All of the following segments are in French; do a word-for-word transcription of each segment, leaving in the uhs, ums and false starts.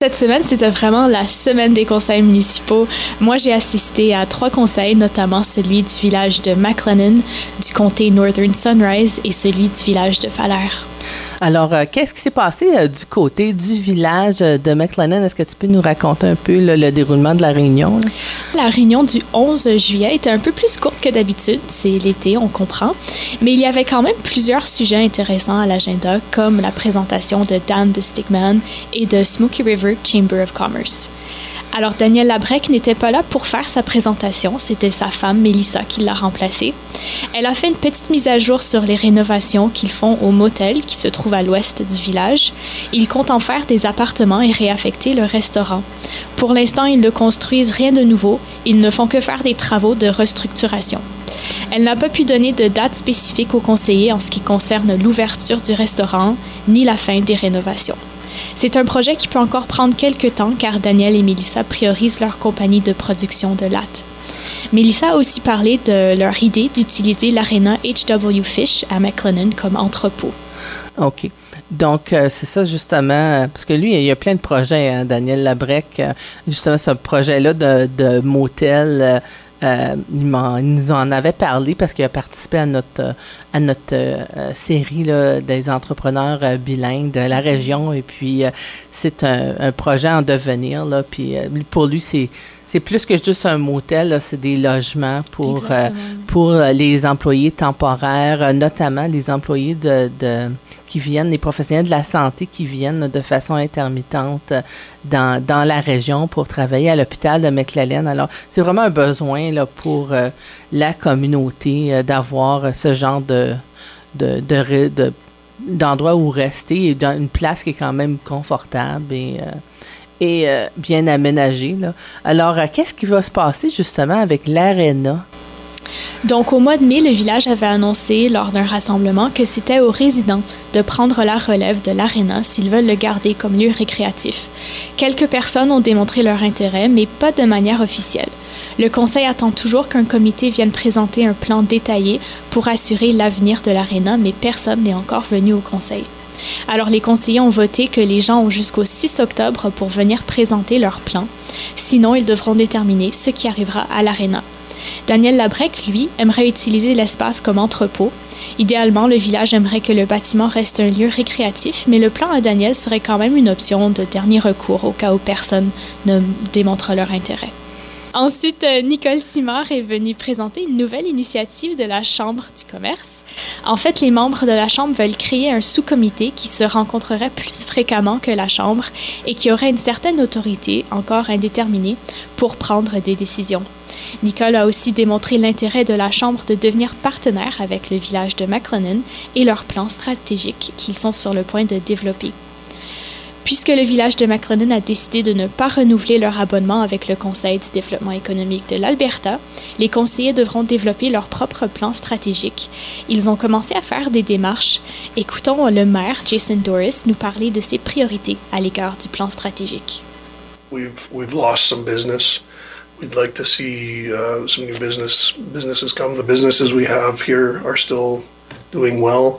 Cette semaine, c'était vraiment la semaine des conseils municipaux. Moi, j'ai assisté à trois conseils, notamment celui du village de McLennan, du comté Northern Sunrise et celui du village de Falaire. Alors, euh, qu'est-ce qui s'est passé euh, du côté du village de McLennan? Est-ce que tu peux nous raconter un peu là, le déroulement de la réunion? Là? La réunion du onze juillet était un peu plus courte que d'habitude. C'est l'été, on comprend. Mais il y avait quand même plusieurs sujets intéressants à l'agenda, comme la présentation de Dan the Stickman et de Smoky River Chamber of Commerce. Alors, Danielle Labrec n'était pas là pour faire sa présentation. C'était sa femme, Mélissa, qui l'a remplacée. Elle a fait une petite mise à jour sur les rénovations qu'ils font au motel qui se trouve à l'ouest du village. Ils comptent en faire des appartements et réaffecter le restaurant. Pour l'instant, ils ne construisent rien de nouveau. Ils ne font que faire des travaux de restructuration. Elle n'a pas pu donner de date spécifique aux conseillers en ce qui concerne l'ouverture du restaurant ni la fin des rénovations. C'est un projet qui peut encore prendre quelques temps car Daniel et Mélissa priorisent leur compagnie de production de latte. Mélissa a aussi parlé de leur idée d'utiliser l'aréna H W Fish à McLennan comme entrepôt. OK. Donc, euh, c'est ça justement, parce que lui, il y a plein de projets, hein, Daniel Labrec, euh, justement ce projet-là de, de motel, euh, euh, il, m'en, il nous en avait parlé parce qu'il a participé à notre, à notre euh, série là, des entrepreneurs euh, bilingues de la région et puis euh, c'est un, un projet en devenir, là, puis euh, pour lui, c'est C'est plus que juste un motel, là, c'est des logements pour, euh, pour les employés temporaires, euh, notamment les employés de, de, qui viennent, les professionnels de la santé qui viennent de façon intermittente dans, dans la région pour travailler à l'hôpital de McLennan. Alors, c'est vraiment un besoin là, pour euh, la communauté euh, d'avoir ce genre de, de, de, de, d'endroit où rester et dans une place qui est quand même confortable et... Euh, et euh, bien aménagé, là. Alors, euh, qu'est-ce qui va se passer justement avec l'aréna? Donc, au mois de mai, le village avait annoncé lors d'un rassemblement que c'était aux résidents de prendre la relève de l'aréna s'ils veulent le garder comme lieu récréatif. Quelques personnes ont démontré leur intérêt, mais pas de manière officielle. Le conseil attend toujours qu'un comité vienne présenter un plan détaillé pour assurer l'avenir de l'aréna, mais personne n'est encore venu au conseil. Alors, les conseillers ont voté que les gens ont jusqu'au six octobre pour venir présenter leur plan. Sinon, ils devront déterminer ce qui arrivera à l'aréna. Daniel Labrec, lui, aimerait utiliser l'espace comme entrepôt. Idéalement, le village aimerait que le bâtiment reste un lieu récréatif, mais le plan à Daniel serait quand même une option de dernier recours au cas où personne ne démontre leur intérêt. Ensuite, Nicole Simard est venue présenter une nouvelle initiative de la Chambre du commerce. En fait, les membres de la Chambre veulent créer un sous-comité qui se rencontrerait plus fréquemment que la Chambre et qui aurait une certaine autorité, encore indéterminée, pour prendre des décisions. Nicole a aussi démontré l'intérêt de la Chambre de devenir partenaire avec le village de McLennan et leurs plans stratégiques qu'ils sont sur le point de développer. Puisque le village de McLennan a décidé de ne pas renouveler leur abonnement avec le Conseil du développement économique de l'Alberta, les conseillers devront développer leur propre plan stratégique. Ils ont commencé à faire des démarches. Écoutons le maire, Jason Doris, nous parler de ses priorités à l'égard du plan stratégique. We've, we've lost some business. We'd like to see uh, some new business businesses come. The businesses we have here are still doing well.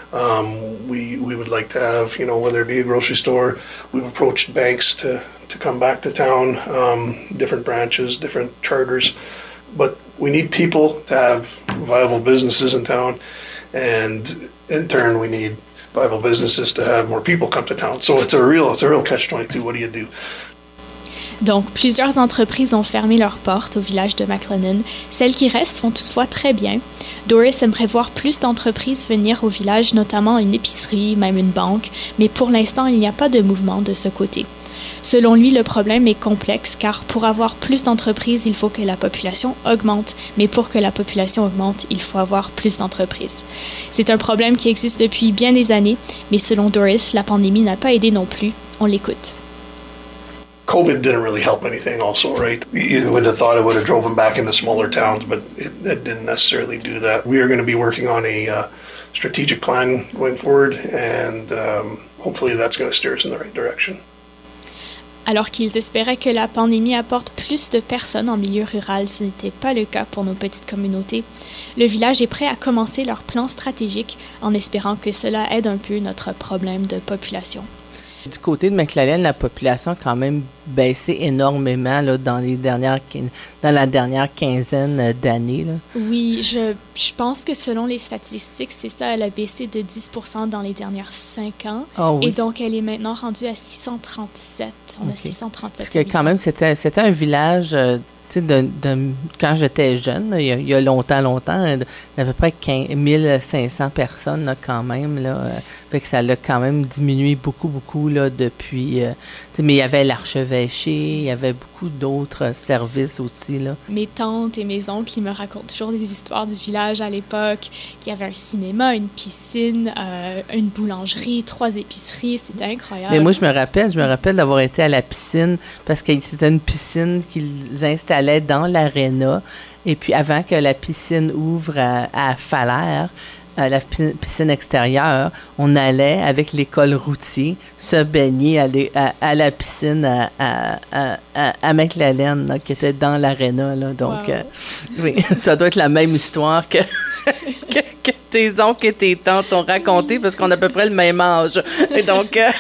Um, we we would like to have, you know, whether it be a grocery store, we've approached banks to, to come back to town, um, different branches, different charters, but we need people to have viable businesses in town, and in turn we need viable businesses to have more people come to town. So it's a real, it's a real catch twenty-two. What do you do? Donc, plusieurs entreprises ont fermé leurs portes au village de McLennan. Celles qui restent font toutefois très bien. Doris aimerait voir plus d'entreprises venir au village, notamment une épicerie, même une banque, mais pour l'instant, il n'y a pas de mouvement de ce côté. Selon lui, le problème est complexe car pour avoir plus d'entreprises, il faut que la population augmente, mais pour que la population augmente, il faut avoir plus d'entreprises. C'est un problème qui existe depuis bien des années, mais selon Doris, la pandémie n'a pas aidé non plus. On l'écoute. COVID didn't really help anything also, right? You would have thought it would have drove them back into smaller towns, but it, it didn't necessarily do that. We are going to be working on a uh, strategic plan going forward, and um, hopefully that's going to steer us in the right direction. Alors qu'ils espéraient que la pandémie apporte plus de personnes en milieu rural, ce n'était pas le cas pour nos petites communautés. Le village est prêt à commencer leur plan stratégique en espérant que cela aide un peu notre problème de population. Du côté de McLaren, la population a quand même baissé énormément là, dans, les dernières, dans la dernière quinzaine d'années. Là. Oui, je, je pense que selon les statistiques, c'est ça, elle a baissé de dix pour cent dans les dernières cinq ans. Oh, oui. Et donc, elle est maintenant rendue à six cent trente-sept. On okay. a six cent trente-sept. Parce que quand même, c'était, c'était un village... Euh, De, de, quand j'étais jeune, là, il, y a, il y a longtemps, longtemps, il y a à peu près mille cinq cents personnes là, quand même. Là, euh, fait que ça l'a quand même diminué beaucoup, beaucoup là, depuis. Euh, mais il y avait l'archevêché, il y avait beaucoup d'autres services aussi. Là. Mes tantes et mes oncles, ils me racontent toujours des histoires du village à l'époque, qu'il y avait un cinéma, une piscine, euh, une boulangerie, trois épiceries. C'était incroyable. Mais moi, je me rappelle, je me rappelle d'avoir été à la piscine parce que c'était une piscine qu'ils installaient dans l'aréna. Et puis, avant que la piscine ouvre à, à Falaire, à la piscine extérieure, on allait avec l'école routier se baigner à, les, à, à la piscine à, à, à, à McLaren, là, qui était dans l'aréna. Là. Donc, wow. euh, oui, ça doit être la même histoire que, que, que tes oncles et tes tantes ont raconté parce qu'on a à peu près le même âge. Et donc, euh,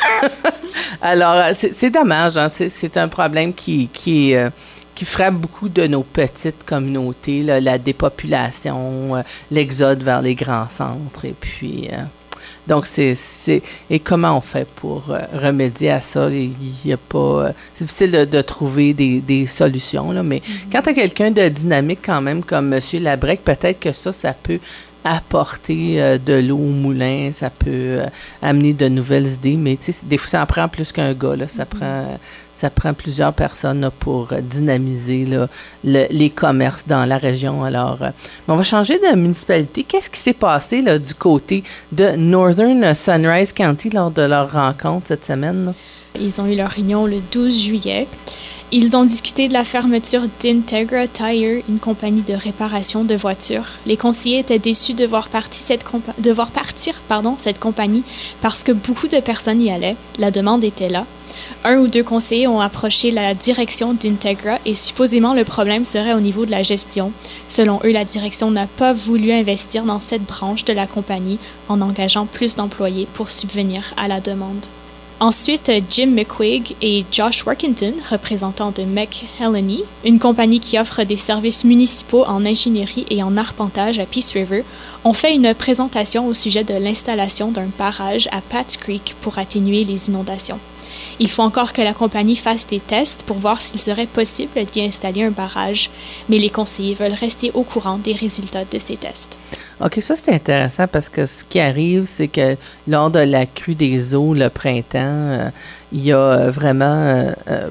alors, c'est, c'est dommage. Hein, c'est, c'est un problème qui, qui euh, qui frappe beaucoup de nos petites communautés, là, la dépopulation, euh, l'exode vers les grands centres. Et puis, euh, donc, c'est, c'est... Et comment on fait pour euh, remédier à ça? Il y a pas... Euh, c'est difficile de, de trouver des, des solutions, là, mais mm-hmm. quand tu as quelqu'un de dynamique quand même comme M. Labrec, peut-être que ça, ça peut apporter euh, de l'eau au moulin, ça peut euh, amener de nouvelles idées, mais tu sais, des fois, ça en prend plus qu'un gars, là, ça, mm-hmm. prend, ça prend plusieurs personnes là, pour euh, dynamiser là, le, les commerces dans la région. Alors, euh, on va changer de municipalité. Qu'est-ce qui s'est passé là, du côté de Northern Sunrise County lors de leur rencontre cette semaine? Là? Ils ont eu leur réunion le douze juillet. Ils ont discuté de la fermeture d'Integra Tire, une compagnie de réparation de voitures. Les conseillers étaient déçus de voir partir, cette, compa- de voir partir pardon, cette compagnie parce que beaucoup de personnes y allaient. La demande était là. Un ou deux conseillers ont approché la direction d'Integra et supposément le problème serait au niveau de la gestion. Selon eux, la direction n'a pas voulu investir dans cette branche de la compagnie en engageant plus d'employés pour subvenir à la demande. Ensuite, Jim McQuaig et Josh Workington, représentants de McHeleny, une compagnie qui offre des services municipaux en ingénierie et en arpentage à Peace River, ont fait une présentation au sujet de l'installation d'un barrage à Pat's Creek pour atténuer les inondations. Il faut encore que la compagnie fasse des tests pour voir s'il serait possible d'y installer un barrage, mais les conseillers veulent rester au courant des résultats de ces tests. OK, ça c'est intéressant parce que ce qui arrive, c'est que lors de la crue des eaux le printemps, euh, il y a vraiment... Euh, euh,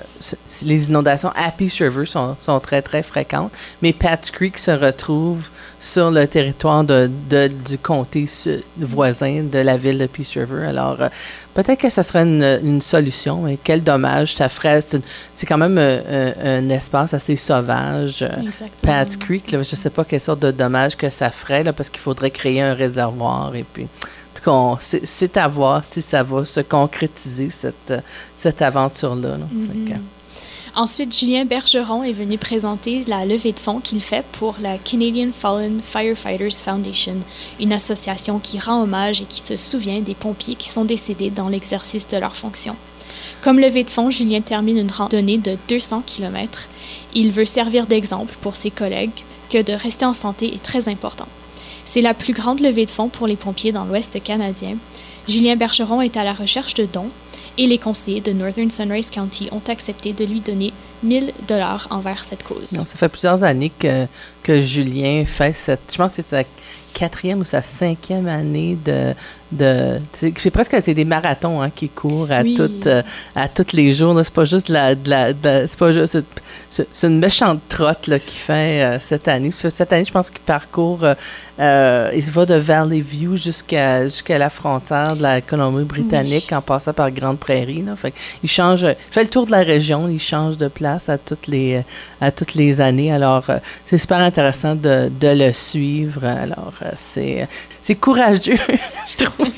les inondations à Peace River sont, sont très, très fréquentes, mais Pat's Creek se retrouve sur le territoire de, de, du comté voisin de la ville de Peace River. Alors, euh, peut-être que ça serait une, une solution, mais quel dommage ça ferait. C'est, une, c'est quand même un, un, un espace assez sauvage. Exactement. Pat's Creek, là, je ne sais pas quelle sorte de dommage que ça ferait, là, parce qu'il faudrait créer un réservoir et puis... C'est, c'est à voir si ça va se concrétiser, cette, cette aventure-là. Là. Mm-hmm. Que... Ensuite, Julien Bergeron est venu présenter la levée de fonds qu'il fait pour la Canadian Fallen Firefighters Foundation, une association qui rend hommage et qui se souvient des pompiers qui sont décédés dans l'exercice de leurs fonctions. Comme levée de fonds, Julien termine une randonnée de deux cents kilomètres. Il veut servir d'exemple pour ses collègues que de rester en santé est très important. C'est la plus grande levée de fonds pour les pompiers dans l'Ouest canadien. Julien Bergeron est à la recherche de dons et les conseillers de Northern Sunrise County ont accepté de lui donner mille dollars envers cette cause. Non, ça fait plusieurs années que, que Julien fait cette... Je pense que c'est sa quatrième ou sa cinquième année de... de j'ai presque été des marathons hein, qui courent à, oui. toutes, euh, à tous les jours. Là. C'est pas juste de la... De la de, c'est pas juste... C'est, c'est une méchante trotte là, qu'il fait euh, cette année. Cette année, je pense qu'il parcourt... Euh, euh, il va de Valley View jusqu'à, jusqu'à la frontière de la Colombie-Britannique oui. en passant par Grande Prairie. Là. Fait il change... Il fait le tour de la région, il change de place à toutes les, à toutes les années. Alors, euh, c'est super intéressant de, de le suivre. Alors, euh, c'est, c'est courageux, je trouve.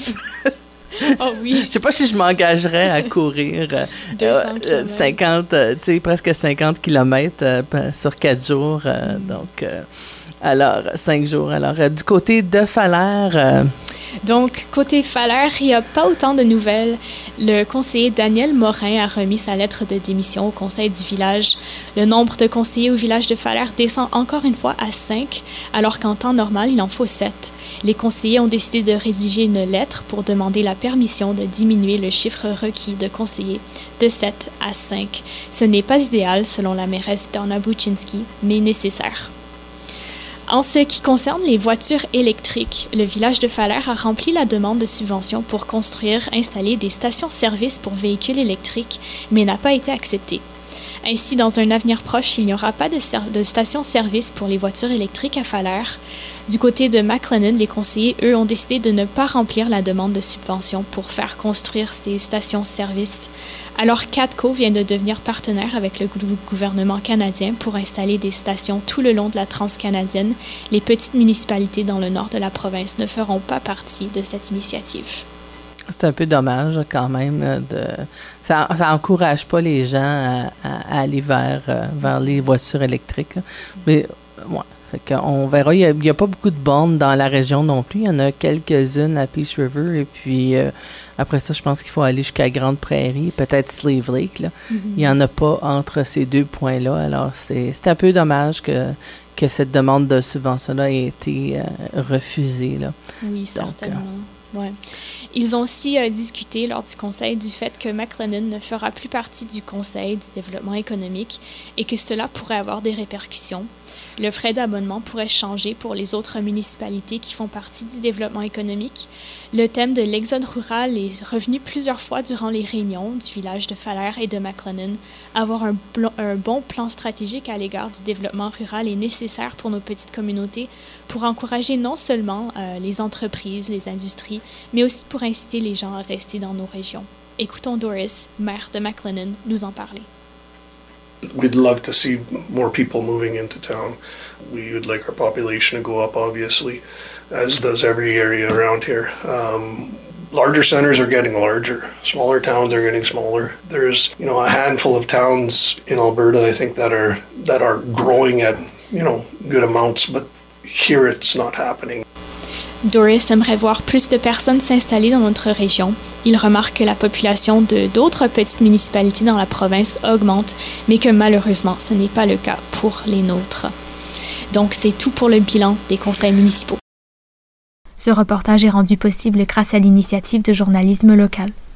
Oh oui. Je sais pas si je m'engagerais à courir euh, cinquante, euh, tu sais, presque cinquante kilomètres euh, sur quatre jours. Euh, mm. Donc, euh, Alors, cinq jours. Alors, euh, du côté de Falaire... Euh... Donc, côté Falaire, il n'y a pas autant de nouvelles. Le conseiller Daniel Morin a remis sa lettre de démission au conseil du village. Le nombre de conseillers au village de Falaire descend encore une fois à cinq, alors qu'en temps normal, il en faut sept. Les conseillers ont décidé de rédiger une lettre pour demander la permission de diminuer le chiffre requis de conseillers de sept à cinq. Ce n'est pas idéal, selon la mairesse Donna Buczynski, mais nécessaire. En ce qui concerne les voitures électriques, le village de Falaire a rempli la demande de subvention pour construire, installer des stations-service pour véhicules électriques, mais n'a pas été acceptée. Ainsi, dans un avenir proche, il n'y aura pas de, ser- de station-service pour les voitures électriques à Falaire. Du côté de McLennan, les conseillers, eux, ont décidé de ne pas remplir la demande de subvention pour faire construire ces stations-service. Alors, Catco vient de devenir partenaire avec le gou- gouvernement canadien pour installer des stations tout le long de la transcanadienne. Les petites municipalités dans le nord de la province ne feront pas partie de cette initiative. C'est un peu dommage quand même. De... Ça n'encourage pas les gens à, à aller vers, vers les voitures électriques. Mais ouais, fait qu'on verra. Il n'y a, a pas beaucoup de bornes dans la région non plus. Il y en a quelques-unes à Peace River. Et puis euh, après ça, je pense qu'il faut aller jusqu'à Grande Prairie, peut-être Slave Lake. Là. Mm-hmm. Il n'y en a pas entre ces deux points-là. Alors c'est, c'est un peu dommage que, que cette demande de subvention-là ait été euh, refusée. Là. Oui, certainement. Donc, euh, Ouais. Ils ont aussi euh, discuté lors du conseil du fait que McLennan ne fera plus partie du conseil du développement économique et que cela pourrait avoir des répercussions. Le frais d'abonnement pourrait changer pour les autres municipalités qui font partie du développement économique. Le thème de l'exode rural est revenu plusieurs fois durant les réunions du village de Falaire et de McLennan. Avoir un, bl- un bon plan stratégique à l'égard du développement rural est nécessaire pour nos petites communautés pour encourager non seulement euh, les entreprises, les industries, mais aussi pour inciter les gens à rester dans nos régions. Écoutons Doris, maire de McLennan, nous en parler. We'd love to see more people moving into town. We would like our population to go up, obviously, as does every area around here. Um, larger centers are getting larger. Smaller towns are getting smaller. There's, you know, a handful of towns in Alberta, I think, that are that are growing at, you know, good amounts, but here it's not happening. Doris aimerait voir plus de personnes s'installer dans notre région. Il remarque que la population de d'autres petites municipalités dans la province augmente, mais que malheureusement, ce n'est pas le cas pour les nôtres. Donc, c'est tout pour le bilan des conseils municipaux. Ce reportage est rendu possible grâce à l'initiative de journalisme local.